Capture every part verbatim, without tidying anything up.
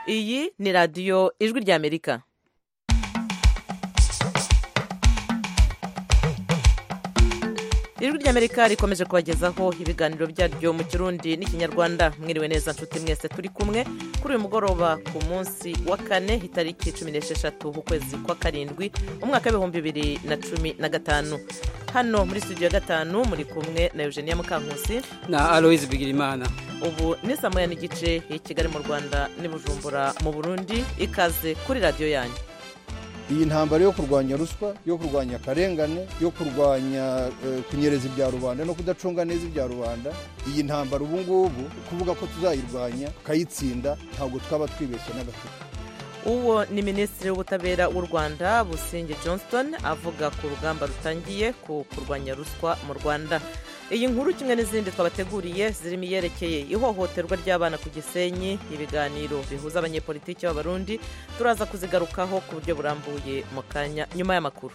iyi ni radiyo ijwi ry'amerika. ijwi ry'amerika rikomeje kubagezaho ibiganiro byaryo mu kirundi n'ikinyarwanda. Mwiriwe neza nshuti mwese turi kumwe kuri uyu mugoroba ku munsi wa kane itariki cumi n'esheshatu ukwezi kwa karindwi umwaka w'ibihumbi bibiri na cumi na gatanu. Hano muri studio ya gatanu muri kumwe na Eugenia Mukankusi na Aloise Bigirimana. Ubu ni saa moya n'igice i Kigali mu Rwanda n'i Bujumbura mu Burundi. Ikaze kuri radiyo yanyu. Iyi ntambara yo kurwanya ruswa, yo kurwanya akarengane, yo kurwanya uh, kunyereza ibya rubanda no kudacunga neza ibya rubanda, iyi ntambara ubu ngubu kuvuga ko tuzayirwanya kayitsinda ntabwo twaba twibeshye na gato. Uwo ni Minisitiri w'Ubutabera w'u Rwanda Busingye Johnston avuga ku rugamba rutangiye ku kurwanya ruswa mu Rwanda. Iyi nkuru kimwe n'izindi twabateguriye zirimo iyerekeye ihohoterwa ry'abana ku Gisenyi, ibiganiro bihuza abanyepolitiki b'Abarundi, turaza kuzigarukaho ku buryo burambuye mu kanya nyuma y'amakuru.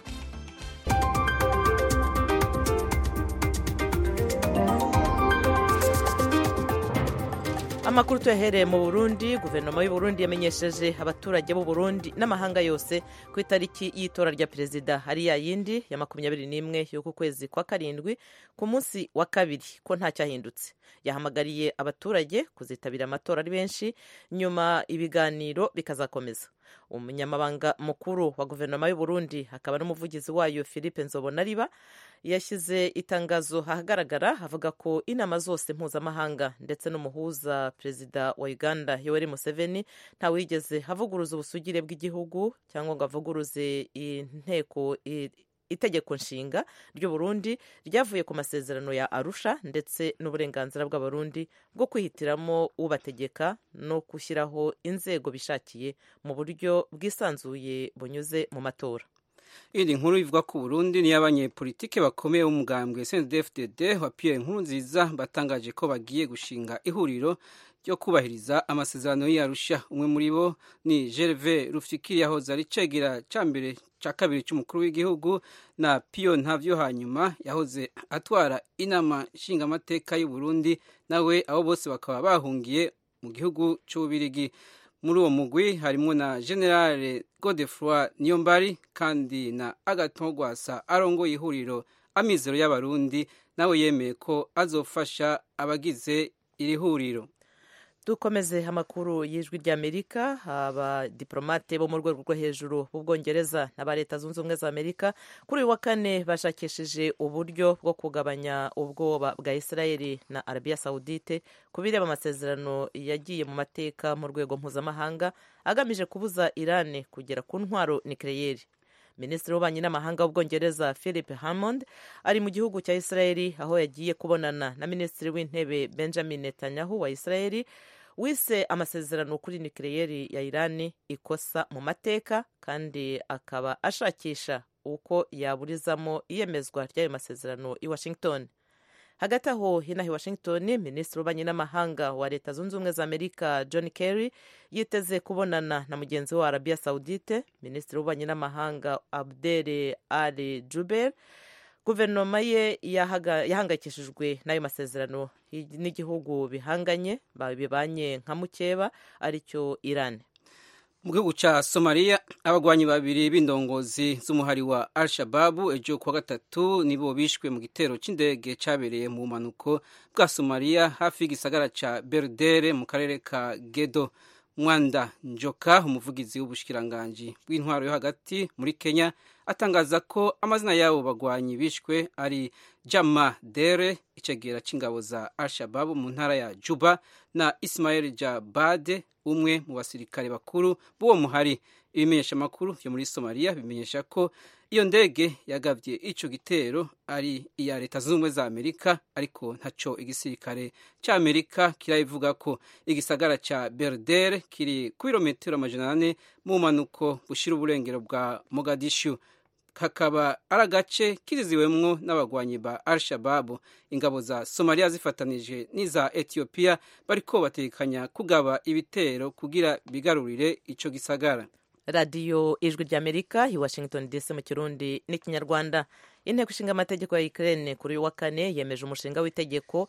Amakuru tuyahereye mu Burundi. Guverinoma y'u Burundi yamenyesheje abaturage b'u Burundi n'amahanga yose ku itariki y'itora rya perezida hari ya yindi ya makumyabiri n'imwe y'uku kwezi kwa karindwi ku munsi wa kabiri ko nta cyahindutse. Yahamagariye abaturage kuzitabira amatora ari benshi, nyuma ibiganiro bikazakomeza. Umunyamabanga mukuru wa guverinoma y'u Burundi akaba n'umuvugizi wayo Philippe Nzobonariba yashyize itangazo ahagaragara avuga ko inama zose mpuzamahanga ndetse n'umuhuza perezida wa Uganda Yoweri Museveni ntawigeze avuguruza ubusugire bw'igihugu cyangwa ngo avuguruze inteko itegeko nshinga ry'u Burundi ryavuye ku masezerano ya Arusha ndetse n'uburenganzira bw'Abarundi bwo kwihitiramo ubategeka no gushyiraho inzego bishakiye mu buryo bwisanzuye bunyuze mu matora. Iyi nkuru ivuga ko Burundi ni y'abanyepolitike bakomeye b'umugambwe C N D D F D D wa Pierre Nkurunziza batangaje ko bagiye gushinga ihuriro ryo kubahiriza amasezerano y'Arusha. Umwe muri bo ni Gervais Rufyikiri yahoze ari cegera ca mbere ca kabiri c'umukuru w'igihugu na Pio Ntavyo hanyuma yahoze atwara inama nshingamateka y'u Burundi, nawe abo bose bakaba bahungiye mu gihugu c'Ububirigi. Muri uwo mugwi harimo na General Godefroid Niyombari kandi na Agathon Rwasa arongoye ihuriro Amizero y'Abarundi, nawe yemeye ko azofasha abagize iri huriro. Dukomeze amakuru y'ijwi ry'Amerika. Abadiplomate bo mu rwego rwo hejuru b'Ubwongereza n'aba Leta Zunze Ubumwe za Amerika kuri uyu wa kane bashakishije uburyo bwo kugabanya ubwoba bwa Israeli na Arabia Saudite ku bireba amasezerano yagiye mu mateka mu rwego mpuzamahanga agamije kubuza Iran kugera ku ntwaro nucleaire. Minisitiri w'ububanyi n'amahanga w'Ubwongereza Philip Hammond ari mu gihugu cya Israeli aho yagiye kubonana na Minisitiri w'Intebe Benjamin Netanyahu wa Israeli, wise amasezerano kuri nucleaire ya Iran ikosa mu mateka kandi akaba ashakisha uko yaburizamo iyemezwa ry'ayo masezerano i Washington. Hagati aho hinahi Washington, Minisitiri w'ububanyi n'amahanga wa Leta Zunze Ubumwe za Amerika John Kerry yiteze kubonana na mugenzi wa Arabia Saudite, Minisitiri w'ububanyi n'amahanga Abdel Ali Jubeir. Guverinoma ye yahangayikishijwe n'ayo masezerano n'igihugu bihanganye bibanye nka mukeba aricyo Iran. Mu gihugu ca Somalia abagwanyi babiri b'indongozi z'umuhari wa Al-Shabaab ejo kuwa gatatu nibo bishwe mu gitero c'indege cabereye mu manuko bwa Somalia hafi y'igisagara ca Berdere mu karere ka Gedo. Mwanda Njoka, umuvugizi w'ubushikiranganji bw'intwaro yo hagati muri Kenya, atangaza ko amazina yabo bagwanyi bishwe ari Jama Dere, icegera c'ingabo za Al-Shabaab mu ntara ya Juba, na Ismail Jabade, umwe mu basirikare bakuru b'uwo muhari. Ibimenyesha makuru vyo muri Somalia bimenyesha ko iyo ndege yagavye ico gitero ari iya Leta Zunze Ubumwe za Amerika, ariko ntaco igisirikare ca Amerika kirabivuga ko. Igisagara ca Berdere kiri ku birometero amajana ane mu manuko bushira uburengero bwa Mogadishu, kakaba ari agace kiziziwemwo n'abagwanyi ba Al-Shabaab. Ingabo za Somalia zifatanije n'iza Ethiopia bariko batekanya kugaba ibitero kugira bigarurire ico gisagara. radiyo ijwi ry'Amerika i Washington D C mu Kirundi n'ikinyarwanda. Inteko ishinga amategeko ya Ukraine kuri uyu wa kane yemeje umushinga w'itegeko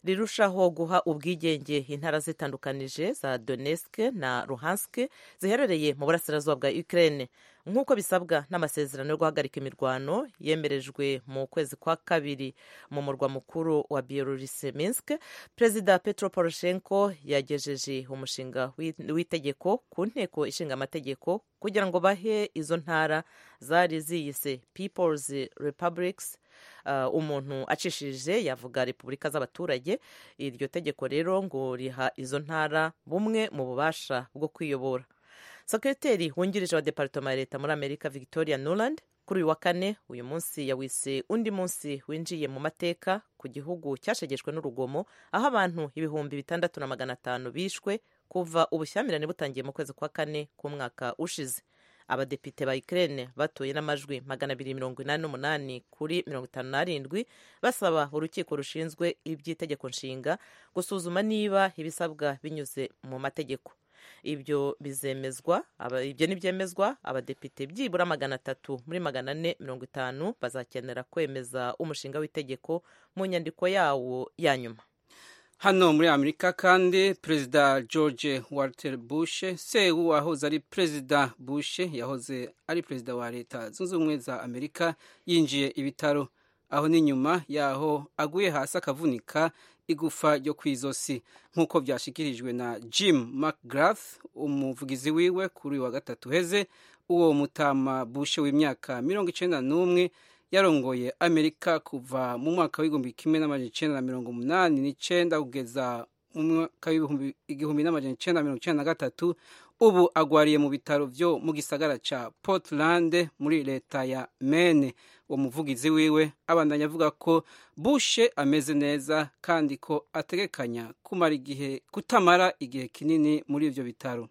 rirushaho guha ubwigenge intara zitandukanije za Donetsk na Luhansk ziherereye mu burasirazuba bwa Ukraine nk'uko bisabwa n'amasezerano yo guhagarika imirwano yemerejwe mu kwezi kwa kabiri mu murwa mukuru wa Byelorusi Minsk. Perezida Petro Poroshenko yagejeje umushinga w'itegeko ku nteko ishinga amategeko kugira ngo bahe izo ntara zari ziyise People's Republics uh, umuntu acishije yavuga repubulika z'abaturage. Iryo tegeko rero ngo riha izo ntara bumwe mu bubasha bwo kwiyobora. Sekreteri wungirije wa Departoma ya Leta muri Amerika Victoria Nuland kuri uyu wa kane uyu munsi yawise undi munsi winjiye mu mateka ku gihugu cyashegeshwe n'urugomo aho abantu ibihumbi bitandatu na magana atanu bishwe kuva ubushyamirane butangiye mu kwezi kwa kane k'umwaka ushize. Abadepite ba Ukraine batoye n'amajwi magana abiri mirongo inani n'umunani kuri mirongo itanu n'arindwi basaba urukiko rushinzwe iby'itegeko nshinga gusuzuma niba ibisabwa binyuze mu mategeko. Ibyo bizemezwa ibyo nibyemezwa abadepite byibura magana atatu muri magana ane mirongo itanu bazakenera kwemeza umushinga w'itegeko mu nyandiko yawo ya nyuma. Hano muri Amerika kandi Perezida George Walter Bush se wahoze ari Perezida Bush yahoze ari Perezida wa Leta Zunze Ubumwe za Amerika yinjiye ibitaro aho ni nyuma yaho aguye hasi akavunika igufa ryo kwizosi nk'uko byashikirijwe na Jim McGrath umuvugizi wiwe kuri wa gatatu heze. Uwo mutama Bush w'imyaka mirongo icenda n'umwe yarongoye Amerika kuva mu mwaka w'igihumbi kimwe n'amajana icenda na mirongo umunani n'icenda kugeza mu mwaka w'igihumbi n'amajana icenda na mirongo icenda na gatatu. Ubu agwariye mu bitaro vyo mu gisagara ca Portland muri leta ya Maine. Uwo muvugizi wiwe abandanya avuga ko Bush ameze neza kandi ko ategekanya kumara igihe kutamara igihe kinini muri ivyo bitaro.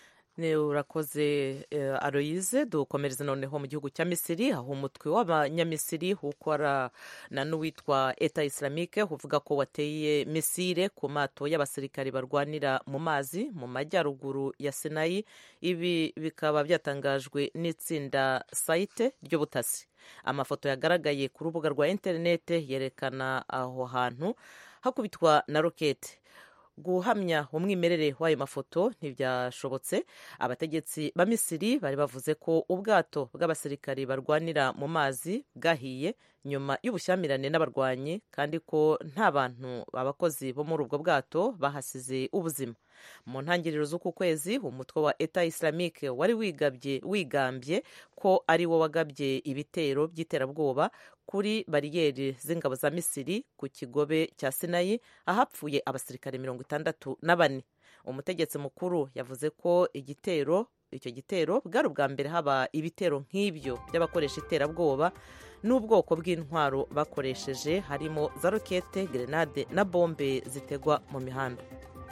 Ne urakoze uh, Aloise. Dukomereze noneho mu gihugu cya Misiri aho umutwe w'abanyamisiri ukora na n'uwitwa Eta Islamique uvuga ko wateye misile ku mato y'abasirikari barwanira mu mazi mu majyaruguru ya Sinai. Ibi bikaba byatangajwe n'itsinda site ry'ubutasi. Amafoto yagaragaye ku rubuga rwa interinete yerekana aho hantu hakubitwa na rokete. Guhamya umwimerere w'ayo mafoto ntibyashobotse. Abategetsi ba Misiri bari bavuze ko ubwato bw'abasirikari barwanira mu mazi bwahiye nyuma y'ubushyamirane n'abarwanyi kandi ko nta bantu abakozi bo muri ubwo bwato bahasize ubuzima. Mu ntangiriro z'uku kwezi umutwe wa Eta Islamique wari wigabye wigambye ko ari wo wagabye ibitero by'iterabwoba kuri bariyeri z'ingabo za Misiri ku kigobe cya Sinai ahapfuye abasirikare mirongo itandatu na bane. Umutegetsi mukuru yavuze ko igitero icyo gitero bwari ubwa mbere haba ibitero nk'ibyo by'abakoresha iterabwoba n'ubwoko bw'intwaro bakoresheje harimo za rokete, grenade na bombe zitegwa mu mihanda.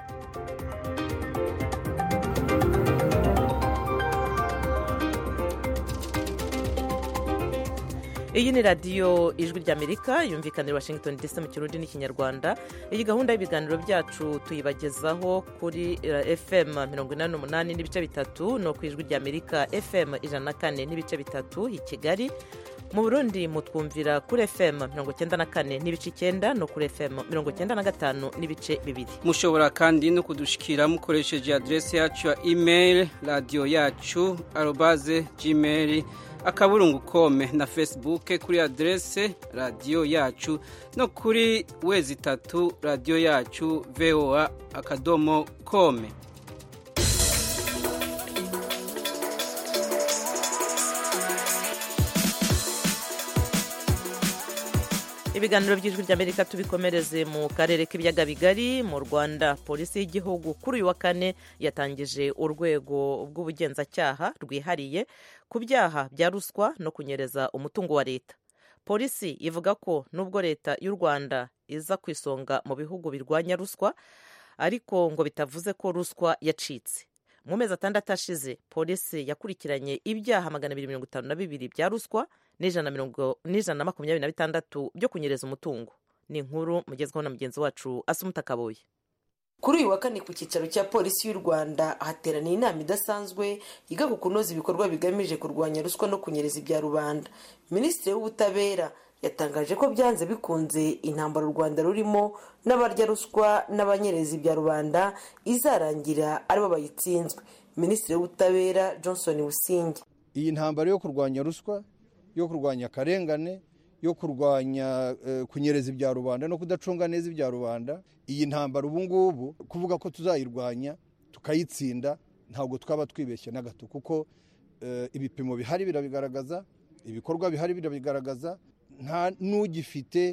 Iyi ni radiyo ijwi ry'Amerika yumvikanira Washington D C mu Kirundi n'Ikinyarwanda. Iyi gahunda y'ibiganiro byacu tuyibagezaho kuri F M mirongo inani n'umunani n'ibice bitatu no ku ijwi ry'Amerika F M ijana na kane n'ibice bitatu i Kigali. Mu Burundi mutwumvira kuri F M mirongo cyenda na kane n'ibice icyenda no kuri F M mirongo cyenda na gatanu n'ibice bibiri. Mushobora kandi no kudushikira mukoresheje adresse yacu ya email radio yacu arobase gmail akaburungu kome na Facebook kuri adresse radio yacu no kuri wezi tatu radio yacu voa akadomo kome. Ibiganiro by'ijwi ry'Amerika tubikomereze mu karere k'ibiyaga bigari. Mu Rwanda polisi y'igihugu kuri uyu wa kane yatangije urwego rw'ubugenzacyaha rwihariye ku byaha bya ruswa no kunyereza umutungo wa leta. Polisi ivuga ko nubwo leta y'u Rwanda iza ku isonga mu bihugu birwanya ruswa ariko ngo bitavuze ko ruswa yacitse. Mu mezi atandatu ashize polisi yakurikiranye ibyaha magana abiri mirongo itanu na bibiri bya ruswa n'ijana na makumyabiri na bitandatu byo kunyereza umutungo. Ni inkuru mugezweho na mugenzi wacu Asumuta Kaboye. Kuri uyu wa kane ku cyicaro cya polisi y'u Rwanda hateraniye inama idasanzwe yiga ku kunoza ibikorwa bigamije kurwanya ruswa no kunyereza ibya rubanda. Minisitiri w'ubutabera yatangaje ko byanze bikunze intambara u Rwanda rurimo n'abarya ruswa n'abanyereza ibya rubanda izarangira aribo bayitsinzwe. Minisitiri w'Ubutabera Johnson Businge: iyi ntambara yo kurwanya ruswa, yo kurwanya akarengane, yo kurwanya uh, kunyereza ibya rubanda no kudacunga neza ibya rubanda, iyi ntambara ubu ngubu kuvuga ko tuzayirwanya tukayitsinda ntabwo twaba twibeshye na gato, kuko uh, ibipimo bihari birabigaragaza, ibikorwa bihari birabigaragaza. Nta n'ugifite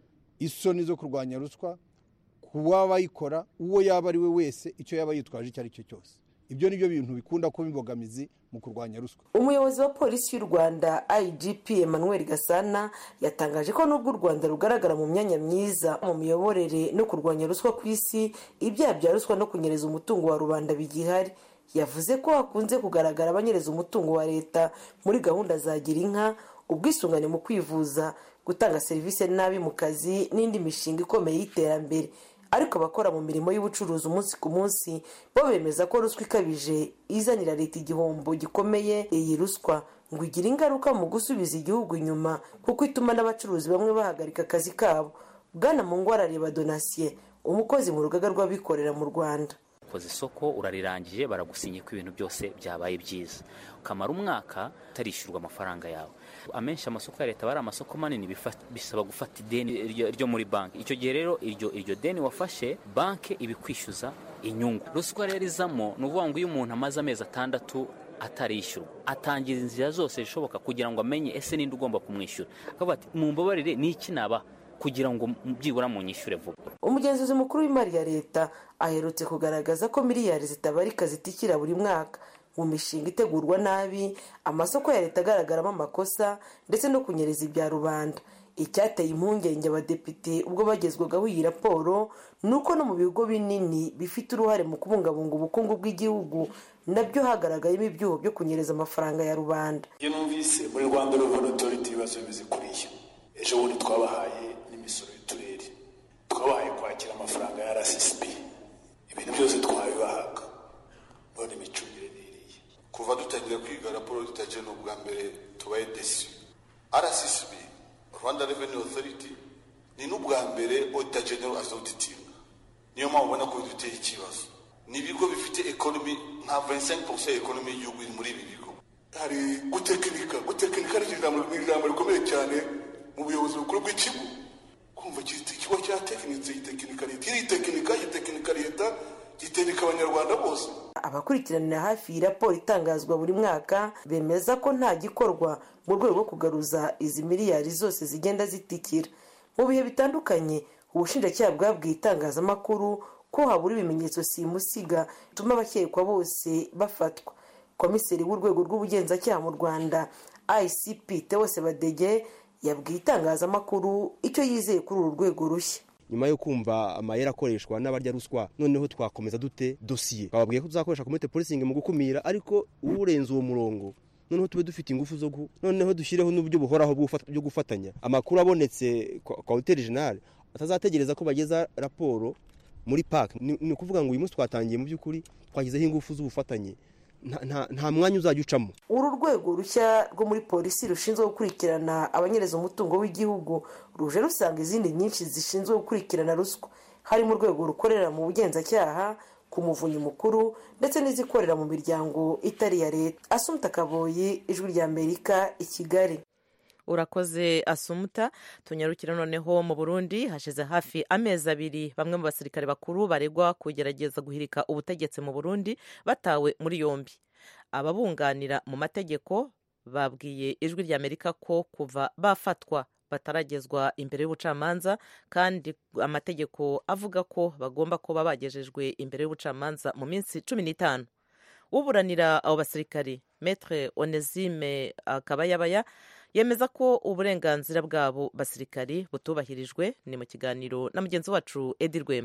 isoni zo kurwanya ruswa kuba bayikora uwo yaba ari we wese, icyo yaba yitwaje icyo ari cyo cyose. Ibyo nibyo bintu bikunda kuba imbogamizi mu kurwanya ruswa. Umuyobozi wa polisi y'u Rwanda I G P Emmanuel Gasana yatangaje ko nubwo u Rwanda rugaragara mu myanya myiza mu miyoborere no kurwanya ruswa ku isi, ibyaha bya ruswa no kunyereza umutungo wa rubanda bigihari. Yavuze ko hakunze kugaragara abanyereza umutungo wa leta muri gahunda za Girinka, ubwisungane mu kwivuza, gutanga serivisi nabi mu kazi n'indi mishinga ikomeye y'iterambere. Ariko abakora mu mirimo y'ubucuruzi umunsi ku munsi bo bemeza ko ruswa ikabije izanira leta igihombo gikomeye. Iyi ruswa ngo igira ingaruka mu gusubiza igihugu inyuma, kuko ituma n'abacuruzi bamwe bahagarika akazi kabo. Bwana Mungwara Reba Donatien, umukozi mu rugaga rw'abikorera mu Rwanda: ukoze isoko urarirangije baragusinye ko ibintu byose byabaye byiza, ukamara umwaka utarishyurwa amafaranga yawe. Amenshi amasoko ya leta bari amasoko manini bisaba gufata ideni ryo muri banki. Icyo gihe rero iryo iryo deni wafashe banki ibikwishyuza inyungu. Ruswa rero izamo n'uvuga ngo iyo umuntu amaze amezi atandatu atarishyurwa atangira inzira zose zishoboka kugira ngo amenye ese ninde ugomba kumwishyura. Akavuga ati mumbabarire n'iki naba kugira ngo byibura mu nyishure vuba. Umugenzuzi mukuru w'imari ya leta aherutse kugaragaza ko miliyari zitabarika zitikira buri mwaka mu mishinga itegurwa nabi, amasoko ya leta agaragaramo amakosa ndetse no kunyereza ibya rubanda. Icyateye impungenge abadepite ubwo bagezwagaho iyi raporo nuko no mu bigo binini bifite uruhare mu kubungabunga ubukungu bw'igihugu nabyo hagaragayemo ibyuho byo kunyereza amafaranga ya rubanda. Iyo numvise muri Rwanda Revenue Authority ibibazo bimeze kuriya, ejo bundi twabahaye n'imisoro y'uturere, twabahaye kwakira amafaranga ya R S S B, ibintu byose twabibahaga, none imicungire n'iriye. Kuva dutangira kwiga raporo tutaje n'ubwa mbere tubaye desi. R S S B, Rwanda Revenue Authority, ni n'ubwa mbere Auditor General azawuditinga. Niyo mpamvu ubona ko biduteye ikibazo. Ni ibigo bifite economy nka vingt-cinq pour cent economy y'igihugu muri ibi bigo. Hari gutekinika, gutekinika ari ijambo rikomeye cyane mu buyobozi bukuru bw'ikigo. Kumva ikigo cya tekinitse gitekinika leta, iri tekinika gitekinika leta, gitekinika abanyarwanda bose. Abakurikiranira hafi raporo itangazwa buri mwaka bemeza ko nta gikorwa mu rwego rwo kugaruza izi miliyari zose zigenda zitikira. Mu bihe bitandukanye ubushinjacyaha bwabwiye itangazamakuru ko habura ibimenyetso simusiga bituma abakekwa bose bafatwa. Komiseri w'urwego rw'ubugenzacyaha mu Rwanda I C P Theos Badege yabwiye itangazamakuru icyo yizeye kuri uru rwego rushya. Nyuma yo kumva amayera akoreshwa n'abarya ruswa, noneho twakomeza dute dosiye. Bababwiye ko tuzakoresha community policing mu gukumira, ariko urenze uwo murongo noneho tube dufite ingufu zo gu noneho dushireho n'uburyo buhoraho bwo gufatanya. Amakuru abonetse kwa Auditor General atazategereza ko bageza raporo muri park. Ni ukuvuga ngo uyu munsi twatangiye mu by'ukuri twagizeho ingufu z'ubufatanye, nta nta mwanya uzajya ucamo. Uru rwego rushya rwo muri polisi rushinzwe gukurikirana abanyereza umutungo w'igihugu ruje rusanga izindi nyinshi zishinzwe gukurikirana ruswa, harimo urwego rukorera mu bugenzacyaha, ku muvunyi mukuru ndetse n'izikorera mu miryango itari ya leta. Asumta Kaboyi, Ijwi rya Amerika, i Kigali. Urakoze Asumta. Tunyarukira noneho mu Burundi. Hashize hafi amezi abiri bamwe mu basirikare bakuru baregwa kugerageza guhirika ubutegetsi mu Burundi batawe muri yombi. Ababunganira mu mategeko babwiye Ijwi rya Amerika ko kuva bafatwa bataragezwa imbere y'ubucamanza, kandi amategeko avuga ko bagomba kuba bagejejwe imbere y'ubucamanza mu minsi cumi n'itanu. Uburanira abo basirikare Maître Onesime Akabayabaya yemeza ko uburenganzira bwabo basirikari butubahirijwe. Ni mu kiganiro na mugenzi wacu Edi Rwema.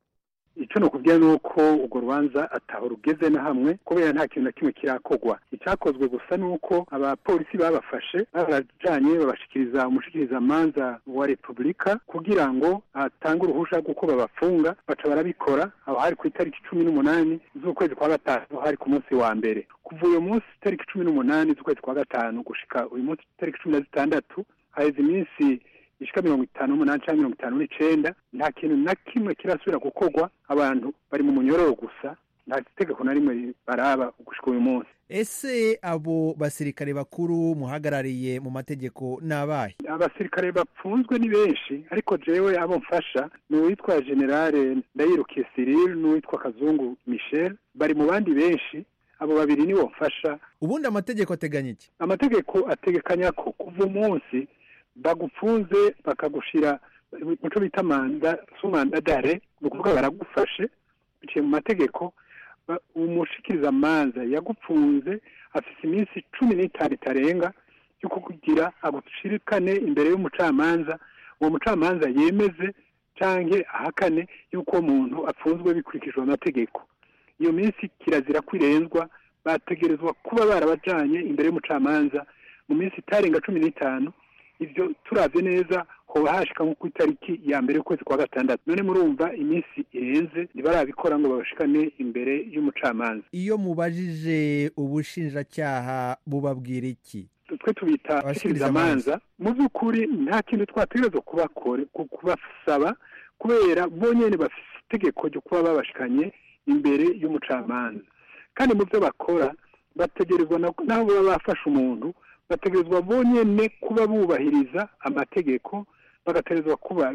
Icyo no kubwira nuko ugo rubanza ataho rugeze na hamwe, kubera nta kintu na kimwe kirakogwa. Icyakozwe gusa nuko abapolisi babafashe barajanye babashikiriza umushikiriza manza wa Republika kugira ngo atange uruhusha guko babafunga. Baca barabikora aho hari ku itariki cumi n'umunani z'ukwezi kwa gatanu, hari ku munsi wa mbere. Kuva uyu munsi tariki cumi n'umunani z'ukwezi kwa gatanu gushika uyu munsi tariki cumi na zitandatu haheze iminsi ishika mirongo itanu n'umunani canke mirongo itanu n'icenda nta kintu na kimwe kirasubira gukorwa, abantu bari mu munyororo gusa, nta tegeko na rimwe baraba gushika uyu munsi. Ese abo basirikare bakuru muhagarariye mu mategeko nabahe? Abasirikare bapfunzwe ni benshi, ariko jewe abo mfasha ni uwitwa Generale Ndayirukiye Cyril n'uwitwa Kazungu Michel, bari mu bandi benshi. Abo babiri nibo mfasha. Ubundi amategeko ateganya iki? Amategeko ategekanya ko kuva umunsi bagupfunze bakagushira muco bita manda sumanda dare, nukuvuga baragufashe biciye mu mategeko, umushikiriza manza yagupfunze afise iminsi cumi n'itanu itarenga yuko kugira agushirikane imbere y'umucamanza, uwo mucamanza yemeze canke ahakane yuko umuntu apfunzwe bikurikijwe amategeko. Iyo minsi kirazira kwirenzwa, bategerezwa kuba barabajanye imbere y'umucamanza mu minsi itarenga cumi n'itanu. Ivyo turavye neza hoba hashika nko ku itariki ya mbere y'ukwezi kwa gatandatu. None murumva iminsi irenze ntibarabikora ngo babashikane imbere y'umucamanza. Iyo mubajije ubushinjacyaha bubabwira iki? Twe tubita abashikirizamanza. Mu by'ukuri nta kintu twategerezwa kubakore kubasaba, kubera bo nyene bafise itegeko ryo kuba babashikanye imbere y'umucamanza. Kandi mu byo bakora bategerezwa naho baba bafashe umuntu, bategerezwa bonyene kuba bubahiriza amategeko, bagategerezwa kuba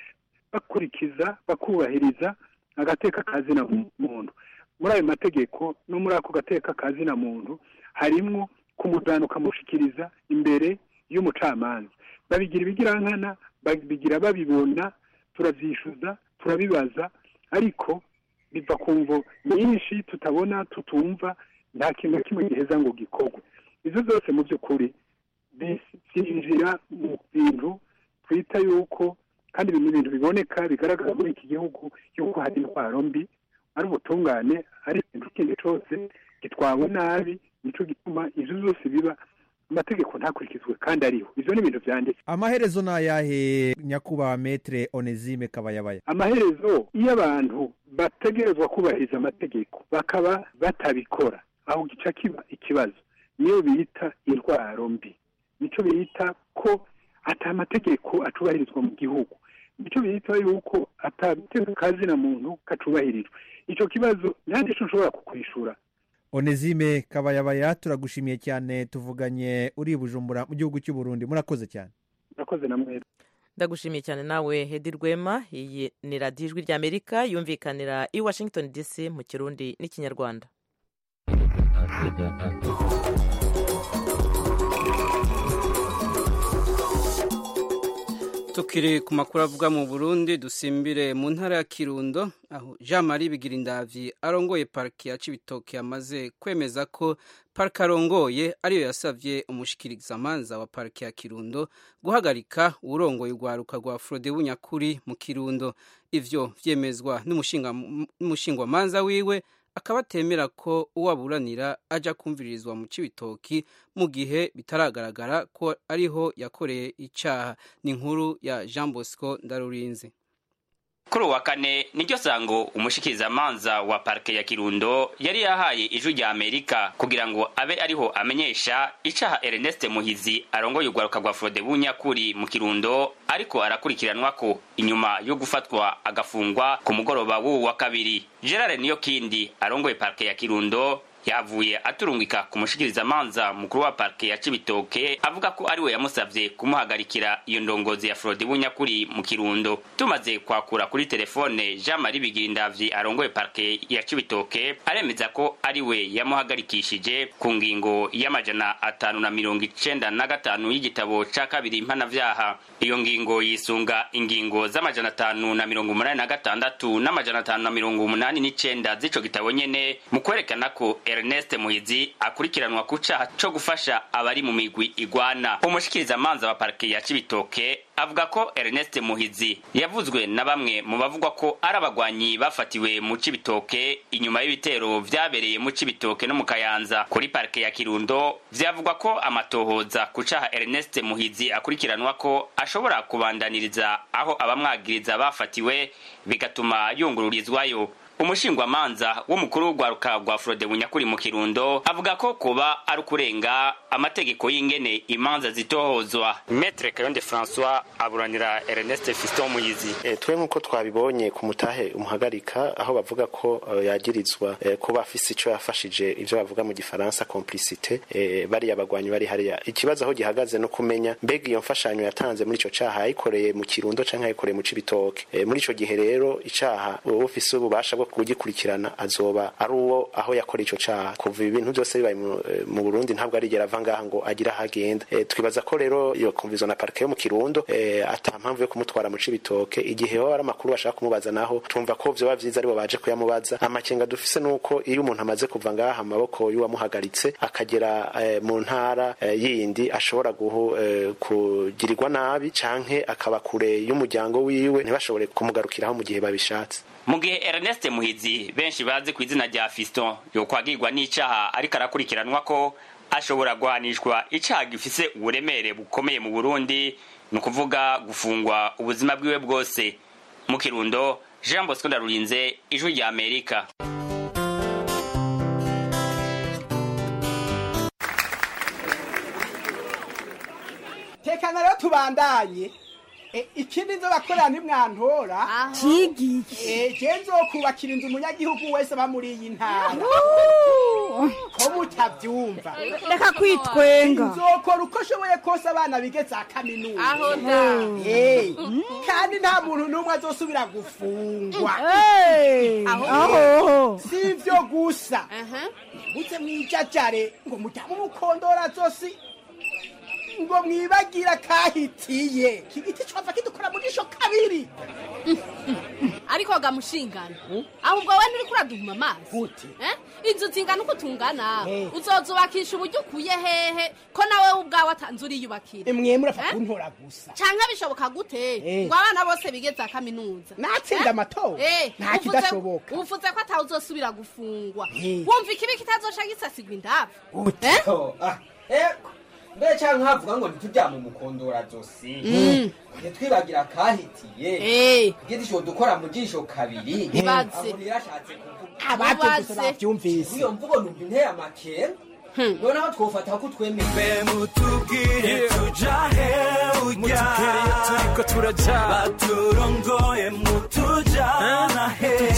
bakurikiza bakubahiriza agateka kazina muntu. Muri ayo mategeko no muri ako gateka kazina muntu harimwo kumujana kamushikiriza imbere y'umucamanza. Babigira ibigirankana, babigira babibona, turavyishuza, turabibaza, ariko biva ku mvo nyinshi tutabona tutumva, nta kintu kimwe giheza ngo gikorwe. Izo zose mu by'ukuri byinjira mu bintu twita yuko, kandi bimwe ibintu biboneka bigaragara muri iki gihugu yuko hari indwara mbi, ari ubutungane, ari ikintu kindi cyose gitwawe nabi, nico gituma ivyo zose biba amategeko ntakurikizwe kandi ariho. Ivyo ni ibintu vyanditse. Amaherezo nayahe nyakubahwa Maître Onesime Kabayabaya? Amaherezo iyo abantu bategerezwa kubahiriza amategeko bakaba batabikora, aho gica kiba ikibazo, niyo bita indwara mbi, nico bita ko ata amategeko acubahirizwa mu gihugu, nico bita yuko atabateka kazina muntu kacubahirizwa. Ico kibazo nandi cyo nshobora kukwishura. Onesime Kabayabaya, turagushimiye cyane, tuvuganye uri Bujumbura mu gihugu cy'u Burundi. Murakoze cyane. Murakoze namwe. Ndagushimiye cyane nawe Hedi Rwema. Iyi ni radiyo Ijwi ry'Amerika yumvikanira i Washington D C mu Kirundi n'Ikinyarwanda. Tukiri ku makuru avuga mu Burundi, dusimbire mu ntara ya Kirundo, aho Jean Marie Bigirindavyi arongoye pariki ya Cibitoke yamaze kwemeza ko pariki arongoye ariyo yasavye umushikirizamanza wa pariki ya Kirundo guhagarika urongoye urwaruka rwa Frode Bunyakuri mu Kirundo. Ivyo vyemezwa n'umushinga n'umushingwamanza wiwe, akaba atemera ko uwaburanira aja kumviririzwa mu Cibitoki mu gihe bitaragaragara ko ariho yakoreye icaha. Ni inkuru ya Jean Bosco Ndarurinze. Kuri wa kane niryo sango umushikirizamanza wa parike ya Kirundo yari yahaye Ijwi rya Amerika kugira ngo abe ariho amenyesha icaha Ernest Muhizi arongoye urwaruka rwa Frode Bunyakuri mu Kirundo ariko arakurikiranwa ko inyuma yo gufatwa agafungwa ku mugoroba w'uwu wa kabiri. Gerard Niyokindi arongoye parike ya Kirundo yavuye aturungika ku mushikirizamanza mukuru wa parike ya Cibitoke avuga ko ariwe yamusavye kumuhagarikira iyo ndongozi ya Frode Bunyakuri mu Kirundo. Tumaze kwakura kuri telefone Jean Marie Bigirindavyi arongoye parike ya Cibitoke aremeza ko ariwe yamuhagarikishije ku ngingo y'amajana atanu na mirongo icenda na gatanu y'igitabo ca kabiri mpanavyaha. Iyo ngingo yisunga ingingo z'amajana atanu na mirongo umunani na gatandatu n'amajana atanu na mirongo umunani n'icenda z'ico gitabo nyene mu kwerekana ko Ernest Muhizi akurikiranwa ku caha co gufasha abari mu migwi igwana. Umushikirizamanza wa parike ya Cibitoke avuga ko Ernest Muhizi yavuzwe na bamwe mu bavugwa ko ari abagwanyi bafatiwe mu Cibitoke inyuma y'ibitero vyabereye mu Cibitoke no mu Kayanza. Kuri parike ya Kirundo vyavugwa ko amatohoza ku caha Ernest Muhizi akurikiranwa ko ashobora kubandaniriza aho abamwagiriza bafatiwe bigatuma yungururizwayo. umushingwamanza w'umukuru w'urwaruka rwa Frode Bunyakuri mu Kirundo avuga ko kuba ari kurenga amategeko y'ingene imanza zitohozwa. Maître Kayonde François aburanira Ernest Fiston Muyizi. E, twe nkuko twabibonye ku mutahe umuhagarika aho bavuga ko uh, yagirizwa uh, kuba afise ico yafashije ivyo bavuga mu gifaransa complicité e, bari abagwanyi bari hariya. Ikibazo aho gihagaze no kumenya mbega iyo mfashanyo yatanze muri ico caha ayikoreye mu Kirundo canke ayikoreye mu Cibitoke. E, muri ico gihe rero icaha ufise ububasha bwo kugikurikirana azoba ari uwo aho yakoreye ico caha. Kuva ibintu byose bibaye mu Burundi ntabwo ari gera vanga ngo agira hagenda. E, twibaza ko rero iyo konvizo na parke yo mu Kirundo e, atampamvu yo kumutwara mu Cibitoke igihe ho ari amakuru bashaka kumubaza naho tumva ko vyo bavyiza ari bo baje kuyamubaza. Amakenga dufise nuko iyo umuntu amaze kuva ngaha amaboko y'uwamuhagaritse akagera e, mu ntara e, yindi ashobora guhu e, kugirirwa nabi canke akaba kure y'umuryango wiwe ntibashobore kumugarukiraho mu gihe babishatse. Mu gihe Ernest Muhizi benshi bazi ku izina rya Fiston yo kwagirwa n'icaha ariko arakurikiranwa ko ashobora guhanishwa icaha gifise uburemere bukomeye mu Burundi, no kuvuga gufungwa ubuzima bwiwe bwose. Mu Kirundo, Jean Bosco Ndarurinze, Ijwi rya Amerika. Tekana rero tubandanye. E, ikindi nzo bakorera ni mwantora Cigi eh genzo kubakira inzu umunyagihugu wese bamuri iyi ntara ko mutavyumva reka kwitwenga nzokora uko shoboye kose abana bigeze akaminuza aho da eh kandi nta muntu numwe azosubira gufungwa eh aho sivyo gusa aha buze mwijajare ngo mutamu mukondora zosi ngo mwibagira kahitiye kigiti cova kidukora mu gisho kabiri ariko gamushingana ahubwo we nturi kuraduhuma amazi eh inzu zingana uko tungana uzozubakisha uburyo ukuye hehe ko nawe ubwawe atanzuri yubakira imwe murafa kuntora gusa canka bishoboka gute ngo abana bose bigeze akaminuza natsinda amato nta kidashoboka uvuze ko atawuzosubira gufungwa wumva ikibi kitazosha gisasigwa indavu eh eh Mbe cyangwa havuga ngo ntitujya mu mukondora zosi. Mm. Twibagira kahitiye. Eh. Giti cyo dukora mu gisho kabiri. Ibaze. Abashatse kuvuga. Abaje bavyumvise. Iyo mvugo numva inteye amakere. None aho twofata ko twemeye. Be mutubwire tujahe ujya. Mutukere turiko turaja. Baturongoye mutujana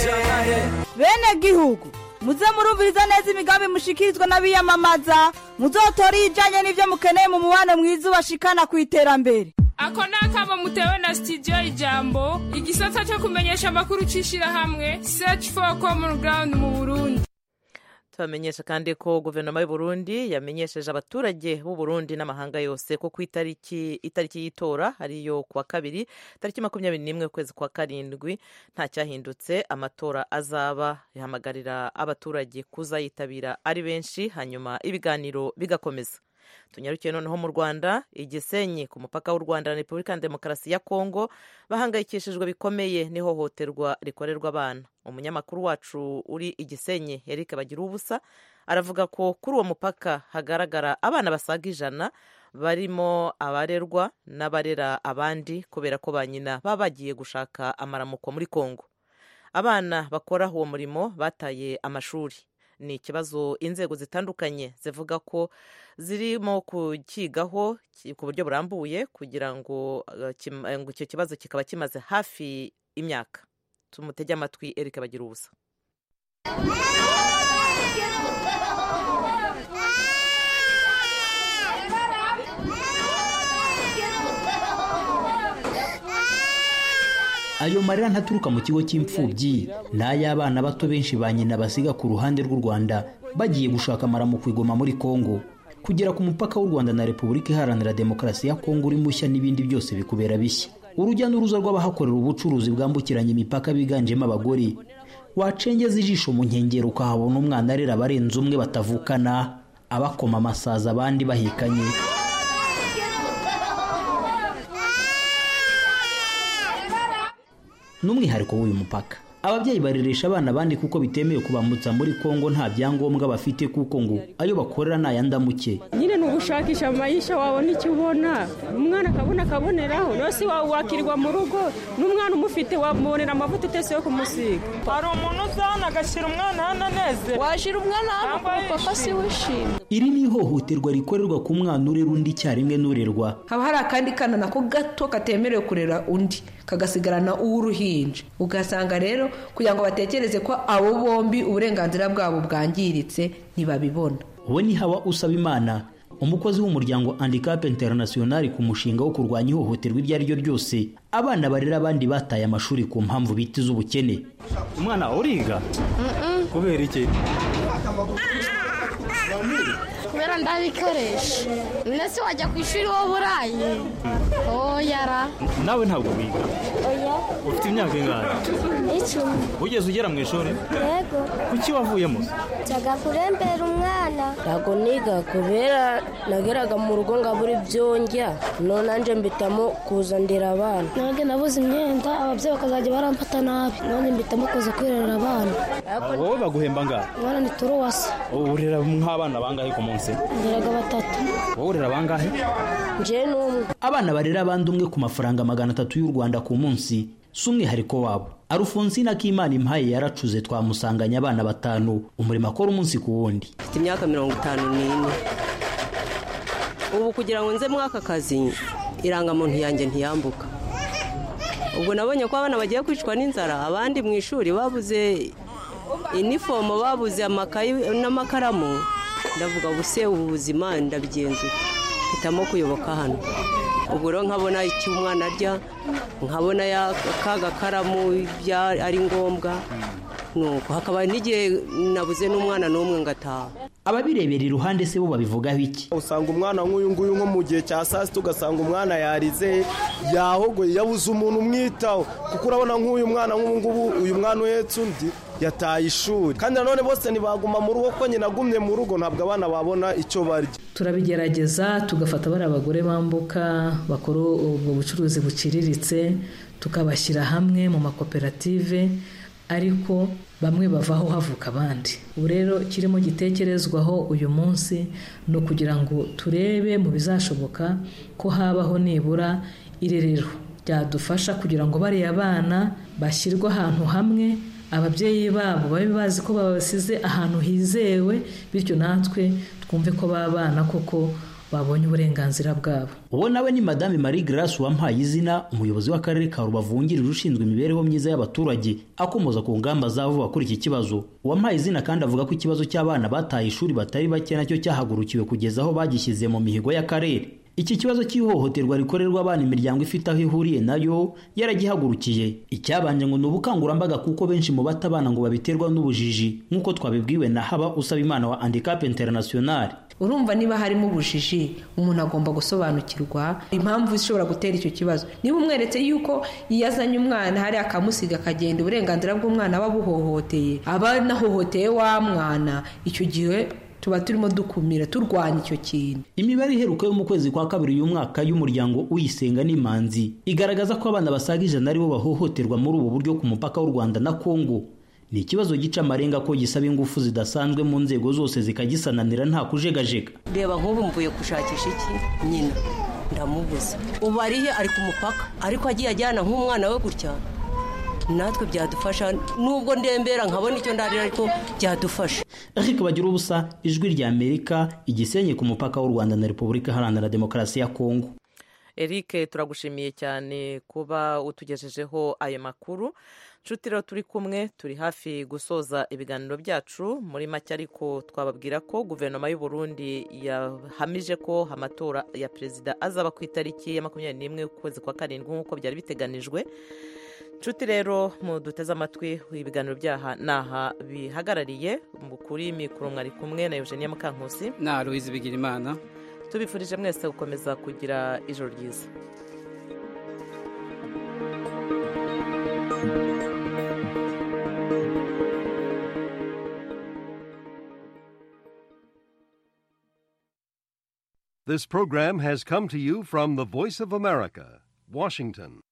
he. Bene gihugu. Muze murumviriza neza imigambi mushikirizwa n'abiyamamaza muzotora ijanye n'ivyo mukeneye mu mubano mwiza bashikana ku iterambere. Ako nakaba mutewe na studio Ijambo igisata cyo kumenyesha amakuru cishira hamwe Search for Common Ground mu Burundi. Tubamenyesha kandi ko guverinoma y'u Burundi yamenyesheje abaturage b'u Burundi n'amahanga yose ko ku itariki itariki y'itora ariyo kuwa kabiri tariki makumyabiri n'imwe kwezi kwa karindwi nta cyahindutse amatora azaba ihamagarira abaturage kuzayitabira ari benshi hanyuma ibiganiro bigakomeza. Tunyarukiye noneho mu Rwanda Igisenyi ku mupaka w'u Rwanda na Repubulika ya Demokarasi ya Kongo bahangayikishijwe bikomeye n'ihohoterwa rikorerwa abana. Umunyamakuru wacu uri Igisenyi Eric Bagira ubusa aravuga ko kuri uwo mupaka hagaragara abana basaga ijana barimo abarerwa n'abarera abandi kubera ko banyina baba bagiye gushaka amaramuko muri Kongo. Abana bakora uwo murimo bataye amashuri. Ni ikibazo inzego zitandukanye zivuga ko zirimo kukigaho ku buryo burambuye kugira ngo icyo kibazo kikaba kimaze hafi imyaka. Tumutege amatwi Eric Bagira ubusa. Ayo marira ntaturuka mu kigo cy'imfubyi n'ay'abana bato benshi ba nyina basiga ku ruhande rw'u Rwanda bagiye gushaka amaramuko igoma muri Kongo. Kugera ku mupaka w'u Rwanda na Repubulika Iharanira Demokarasi ya Kongo uri mushya n'ibindi byose bikubera bishya. Urujya n'uruza rw'abahakorera ubucuruzi bwambukiranya imipaka biganjemo abagore. Wacengeza ijisho mu nkengero ukahabona umwana arera barenze umwe batavukana abakoma amasaza abandi bahekanye. N'umwihariko w'uyu mupaka ababyeyi baririsha abana bandi kuko bitemewe kubambutsa muri Kongo nta byangombwa bafite kuko ngo ayo bakorera nayanda muke. Nyine gushakisha amayisha wabona icyo ubona umwana akabona akaboneraho nose wakirwa mu rugo n'umwana umufite wamubonera amavuta utese yo kumusiga. Hari umuntu uzana agashyira umwana hano aneze washira umwana hano papa si wishimye. Iri ni ihohoterwa rikorerwa ku mwana urera undi icyarimwe n'urerwa. Haba hari akandi kana nako gato katemerewe kurera undi kagasigarana uw'uruhinja, ugasanga rero kugira ngo batekereze ko abo bombi uburenganzira bwabo bwangiritse ntibabibona. Uwo ni Hawa Usabimana, umukozi w'umuryango Handicap International ku mushinga wo kurwanya ihohoterwa iryo ari ryo ryose abana barera abandi bataye amashuri ku mpamvu bita z'ubukene. Umwana uriga kubera iki? Kubera ndabikoresha. Nese wajya ku ishuri wo burayi. Oyara. Nawe ntabwo wiga? Oya. Ufite imyaka ingahe? Icumi. Ugeze ugera mu ishuri? Yego. Kuki wavuyemo? Cyaga kurembera umwana. Ntabwo niga kubera nageraga mu rugo ngabura ibyongya none anje mbitamo kuza ndera abana. Nage nabuze imyenda ababyeyi bakazajya baramfata nabi none mbitamo kuza kwirera abana. Wowe baguhemba ngahe? Mwana ni turuwasa. Urera nk'abana bangahe ku munsi? Nderaga batatu. Wowe urera bangahe? Je n'umwe. Abana barera abandi umwe ku mafaranga magana atatu y'u Rwanda ku munsi sumwe hariko wabo. Alphonsine Akimana Impaye yaracuze twamusanganya abana batanu umurimo akora umunsi ku wundi. Mfite imyaka mirongo itanu n'ine. Ubu kugira ngo nze mwaka kazi irangamuntu yanjye ntiyambuka. Ubwo nabonye ko abana bagiye kwicwa n'inzara abandi mu ishuri babuze inifomo babuze amakayi n'amakaramu. Ndavuga buse ubuzima ndabigenza hitamo kuyoboka hano. Ubwo rero nkabona icyo umwana arya nkabona ya kaga karamu bya ari ngombwa nuko hakaba n'igihe nabuze n'umwana n'umwe ngataha. Ababirebera iruhande se bo babivugaho iki? Usanga umwana nk'uyu nguyu nko mu gihe cya saa sita ugasanga umwana yarize yahogoye yabuze umuntu umwitaho kuko urabona nk'uyu mwana nk'ubu ngubu uyu mwana uhetse undi yataye ishuri kandi nanone bose ntibaguma mu rugo ko nyina agumye mu rugo ntabwo abana babona icyo barya. Turabigerageza tugafata bari abagore bambuka bakora ubwo bucuruzi buciriritse tukabashyira hamwe mu makoperative ariko bamwe bavaho havuka abandi. Ubu rero kirimo gitekerezwaho uyu munsi no kugira ngo turebe mu bizashoboka ko habaho nibura irerero ryadufasha kugira ngo bari abana bashyirwa ahantu hamwe ababyeyi babo babe bazi ko babasize ahantu hizewe bityo natwe twumve ko babana koko babonye uburenganzira bwabo. Uwo nawe ni Madame Marie Grace wampaye izina umuyobozi w'akarere ka Rubavu wungirije ushinzwe imibereho myiza y'abaturage akomoza ku ngamba zavuba kuri iki kibazo. Wampaye izina kandi avuga ko ikibazo cy'abana bataye ishuri batari bake nacyo cyahagurukiwe kugeza aho bagishyize mu mihigo y'akarere. Iki kibazo cy'ihohoterwa rikorerwa abana imiryango ifite aho ihuriye nayo yaragihagurukiye. Icyabanje ngo n'ubukangurambaga kuko benshi mu batabana ngo babiterwa n'ubujiji nk'uko twabibwiwe na Haba Usabimana wa Handicap International. Urumva niba harimo ubujiji umuntu agomba gusobanukirwa impamvu ishobora gutera icyo kibazo. Niba umweretse yuko yazanye umwana hari akamusiga kagenda uburenganzira bw'umwana babuhohoteye aba nahohoteye wa mwana icyo gihe tuba turimo dukumira turwanya icyo kintu. Imibare iheruka yo mu kwezi kwa kabiri uyu mwaka y'umuryango Uyisenga n'Imanzi igaragaza ko abana basaga ijana aribo bahohoterwa muri ubu buryo ku mupaka w'u Rwanda na Kongo. Ni ikibazo gica amarenga ko gisaba ingufu zidasanzwe mu nzego zose zikagisananira nta kujegajega. Reba nk'ubu mvuye gushakisha iki nyina ndamubuza ubu arihe ari ku mupaka ariko agiye ajyana nk'umwana we gutya natwe byadufasha nubwo ndembera nkabona icyo ndarira ariko byadufasha. Eric Bagirubusa ijwi rya Amerika Igisenyi ku mupaka w'u Rwanda na Repubulika Iharanira Demokarasi ya Kongo. Eric turagushimiye cyane kuba utugejejeho ayo makuru. Nshuti rero turi kumwe turi hafi gusoza ibiganiro byacu muri make ariko twababwira ko guverinoma y'u Burundi yahamije ko amatora ya perezida azaba ku itariki ya makumyabiri n'imwe ukwezi kwa karindwi nk'uko byari biteganijwe. Nshuti rero muduteze amatwi ibiganiro byaha naha bihagarariye kuri mikoro mwari kumwe na Eugenie Mukankusi na Louise Bigirimana. Tubifurije mwese gukomeza kugira ijoro ryiza. This program has come to you from the Voice of America, Washington.